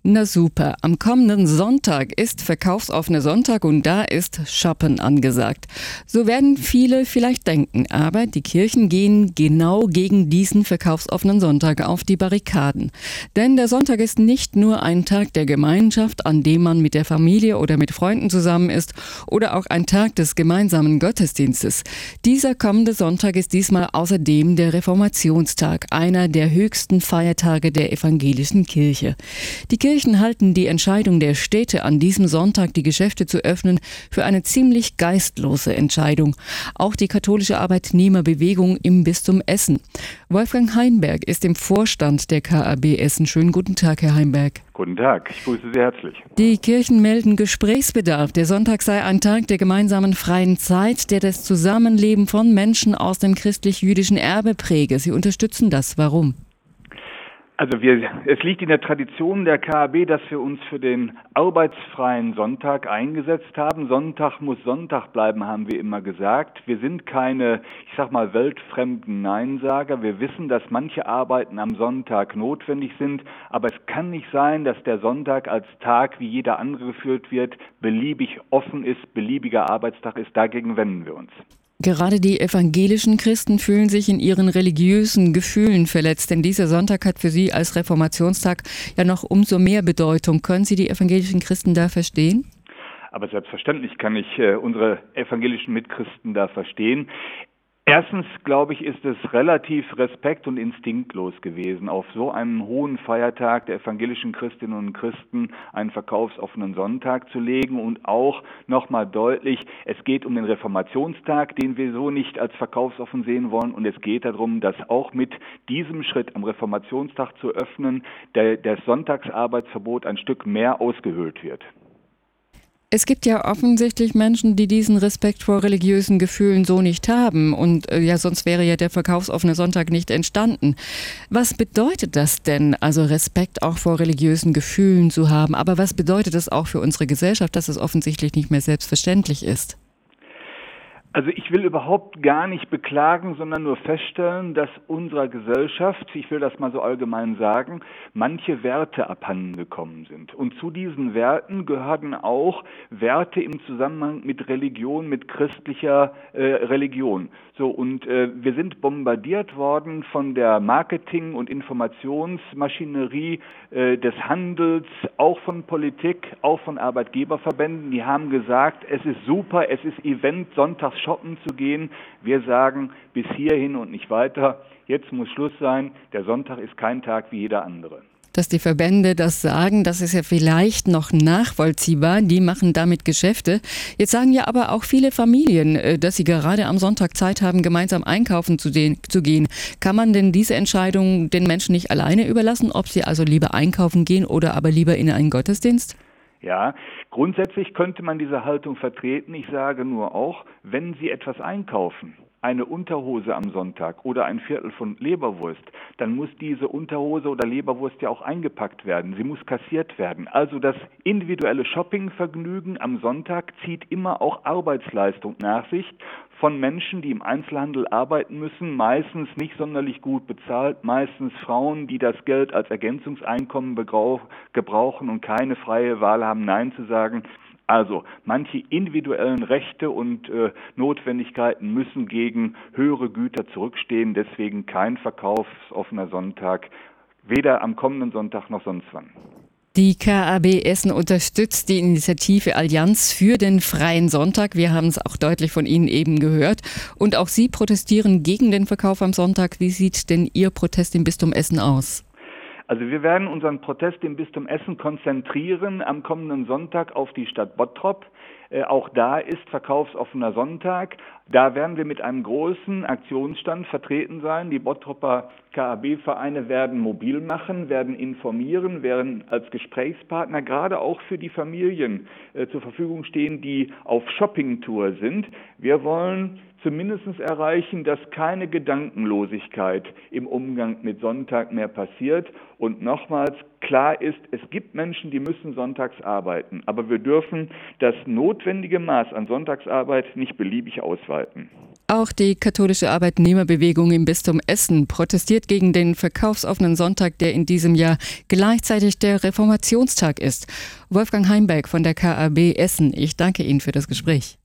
Na super, am kommenden Sonntag ist verkaufsoffener Sonntag und da ist Shoppen angesagt. So werden viele vielleicht denken, aber die Kirchen gehen genau gegen diesen verkaufsoffenen Sonntag auf die Barrikaden. Denn der Sonntag ist nicht nur ein Tag der Gemeinschaft, an dem man mit der Familie oder mit Freunden zusammen ist, oder auch ein Tag des gemeinsamen Gottesdienstes. Dieser kommende Sonntag ist diesmal außerdem der Reformationstag, einer der höchsten Feiertage der evangelischen Kirche. Die Kirchen halten die Entscheidung der Städte, an diesem Sonntag die Geschäfte zu öffnen, für eine ziemlich geistlose Entscheidung. Auch die katholische Arbeitnehmerbewegung im Bistum Essen. Wolfgang Heimberg ist im Vorstand der KAB Essen. Schönen guten Tag, Herr Heimberg. Guten Tag, ich grüße Sie herzlich. Die Kirchen melden Gesprächsbedarf. Der Sonntag sei ein Tag der gemeinsamen freien Zeit, der das Zusammenleben von Menschen aus dem christlich-jüdischen Erbe präge. Sie unterstützen das. Warum? Also es liegt in der Tradition der KAB, dass wir uns für den arbeitsfreien Sonntag eingesetzt haben. Sonntag muss Sonntag bleiben, haben wir immer gesagt. Wir sind keine, weltfremden Neinsager. Wir wissen, dass manche Arbeiten am Sonntag notwendig sind, aber es kann nicht sein, dass der Sonntag als Tag wie jeder andere geführt wird, beliebig offen ist, beliebiger Arbeitstag ist. Dagegen wenden wir uns. Gerade die evangelischen Christen fühlen sich in ihren religiösen Gefühlen verletzt, denn dieser Sonntag hat für sie als Reformationstag ja noch umso mehr Bedeutung. Können Sie die evangelischen Christen da verstehen? Aber selbstverständlich kann ich unsere evangelischen Mitchristen da verstehen. Erstens, glaube ich, ist es relativ respekt- und instinktlos gewesen, auf so einem hohen Feiertag der evangelischen Christinnen und Christen einen verkaufsoffenen Sonntag zu legen und auch nochmal deutlich, es geht um den Reformationstag, den wir so nicht als verkaufsoffen sehen wollen, und es geht darum, dass auch mit diesem Schritt am Reformationstag zu öffnen, das Sonntagsarbeitsverbot ein Stück mehr ausgehöhlt wird. Es gibt ja offensichtlich Menschen, die diesen Respekt vor religiösen Gefühlen so nicht haben und sonst wäre ja der verkaufsoffene Sonntag nicht entstanden. Was bedeutet das denn, also Respekt auch vor religiösen Gefühlen zu haben, aber was bedeutet es auch für unsere Gesellschaft, dass es offensichtlich nicht mehr selbstverständlich ist? Also ich will überhaupt gar nicht beklagen, sondern nur feststellen, dass unserer Gesellschaft, ich will das mal so allgemein sagen, manche Werte abhanden gekommen sind. Und zu diesen Werten gehören auch Werte im Zusammenhang mit Religion, mit christlicher Religion. Wir sind bombardiert worden von der Marketing- und Informationsmaschinerie des Handels, auch von Politik, auch von Arbeitgeberverbänden. Die haben gesagt, es ist super, es ist Event, sonntags shoppen zu gehen. Wir sagen, bis hierhin und nicht weiter. Jetzt muss Schluss sein. Der Sonntag ist kein Tag wie jeder andere. Dass die Verbände das sagen, das ist ja vielleicht noch nachvollziehbar. Die machen damit Geschäfte. Jetzt sagen ja aber auch viele Familien, dass sie gerade am Sonntag Zeit haben, gemeinsam einkaufen zu gehen. Kann man denn diese Entscheidung den Menschen nicht alleine überlassen, ob sie also lieber einkaufen gehen oder aber lieber in einen Gottesdienst? Ja, grundsätzlich könnte man diese Haltung vertreten. Ich sage nur auch, wenn Sie etwas einkaufen, eine Unterhose am Sonntag oder ein Viertel von Leberwurst, dann muss diese Unterhose oder Leberwurst ja auch eingepackt werden. Sie muss kassiert werden. Also das individuelle Shoppingvergnügen am Sonntag zieht immer auch Arbeitsleistung nach sich von Menschen, die im Einzelhandel arbeiten müssen, meistens nicht sonderlich gut bezahlt, meistens Frauen, die das Geld als Ergänzungseinkommen gebrauchen und keine freie Wahl haben, Nein zu sagen. Also manche individuellen Rechte und Notwendigkeiten müssen gegen höhere Güter zurückstehen, deswegen kein verkaufsoffener Sonntag, weder am kommenden Sonntag noch sonst wann. Die KAB Essen unterstützt die Initiative Allianz für den freien Sonntag. Wir haben es auch deutlich von Ihnen eben gehört. Und auch Sie protestieren gegen den Verkauf am Sonntag. Wie sieht denn Ihr Protest im Bistum Essen aus? Also wir werden unseren Protest im Bistum Essen konzentrieren am kommenden Sonntag auf die Stadt Bottrop. Auch da ist verkaufsoffener Sonntag. Da werden wir mit einem großen Aktionsstand vertreten sein. Die Bottroper KAB-Vereine werden mobil machen, werden informieren, werden als Gesprächspartner gerade auch für die Familien zur Verfügung stehen, die auf Shoppingtour sind. Wir wollen zumindest erreichen, dass keine Gedankenlosigkeit im Umgang mit Sonntag mehr passiert. Und nochmals, klar ist, es gibt Menschen, die müssen sonntags arbeiten. Aber wir dürfen das notwendige Maß an Sonntagsarbeit nicht beliebig ausweiten. Auch die katholische Arbeitnehmerbewegung im Bistum Essen protestiert gegen den verkaufsoffenen Sonntag, der in diesem Jahr gleichzeitig der Reformationstag ist. Wolfgang Heimberg von der KAB Essen, ich danke Ihnen für das Gespräch.